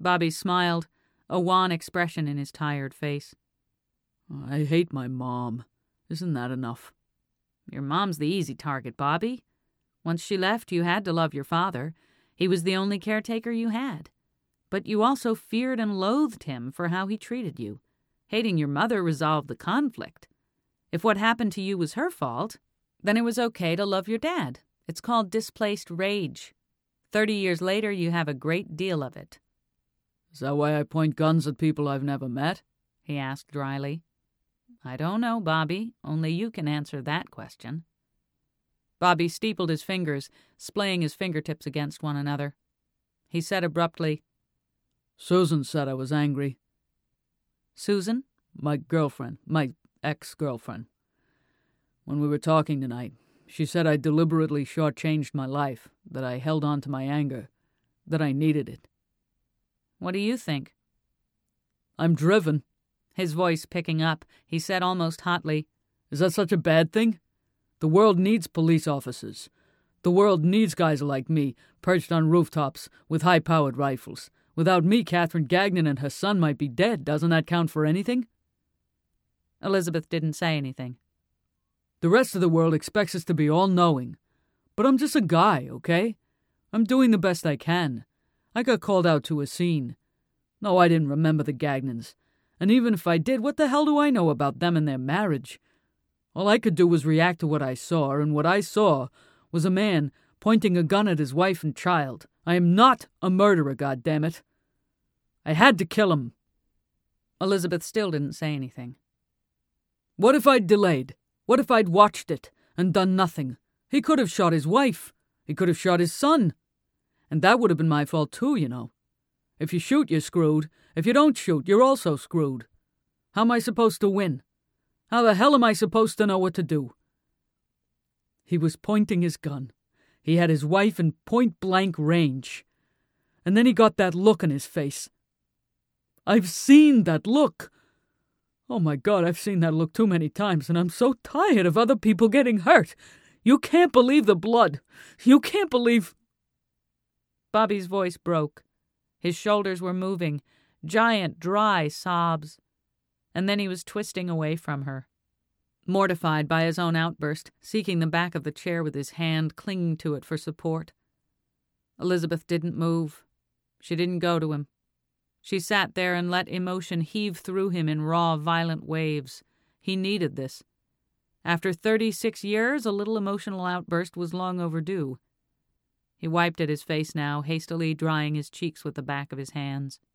Bobby smiled, a wan expression in his tired face. I hate my mom. Isn't that enough? Your mom's the easy target, Bobby. Once she left, you had to love your father. He was the only caretaker you had. But you also feared and loathed him for how he treated you. Hating your mother resolved the conflict. If what happened to you was her fault, then it was okay to love your dad. It's called displaced rage. 30 years later, you have a great deal of it. Is that why I point guns at people I've never met? He asked dryly. I don't know, Bobby. Only you can answer that question. Bobby steepled his fingers, splaying his fingertips against one another. He said abruptly, Susan said I was angry. Susan? My girlfriend. My ex-girlfriend. When we were talking tonight, she said I deliberately shortchanged my life, that I held on to my anger, that I needed it. What do you think? I'm driven. His voice picking up, he said almost hotly, Is that such a bad thing? The world needs police officers. The world needs guys like me, perched on rooftops with high-powered rifles. Without me, Catherine Gagnon and her son might be dead. Doesn't that count for anything? Elizabeth didn't say anything. The rest of the world expects us to be all-knowing. But I'm just a guy, okay? I'm doing the best I can. I got called out to a scene. No, I didn't remember the Gagnons. And even if I did, what the hell do I know about them and their marriage? All I could do was react to what I saw, and what I saw was a man pointing a gun at his wife and child. I am not a murderer, goddammit. I had to kill him. Elizabeth still didn't say anything. What if I'd delayed? What if I'd watched it and done nothing? He could have shot his wife. He could have shot his son. And that would have been my fault too, you know. If you shoot, you're screwed. If you don't shoot, you're also screwed. How am I supposed to win? How the hell am I supposed to know what to do? He was pointing his gun. He had his wife in point-blank range. And then he got that look on his face. I've seen that look. Oh my God, I've seen that look too many times, and I'm so tired of other people getting hurt. You can't believe the blood. You can't believe... Bobby's voice broke. His shoulders were moving, giant, dry sobs. And then he was twisting away from her. Mortified by his own outburst, seeking the back of the chair with his hand, clinging to it for support. Elizabeth didn't move. She didn't go to him. She sat there and let emotion heave through him in raw, violent waves. He needed this. After 36 years, a little emotional outburst was long overdue. He wiped at his face now, hastily drying his cheeks with the back of his hands.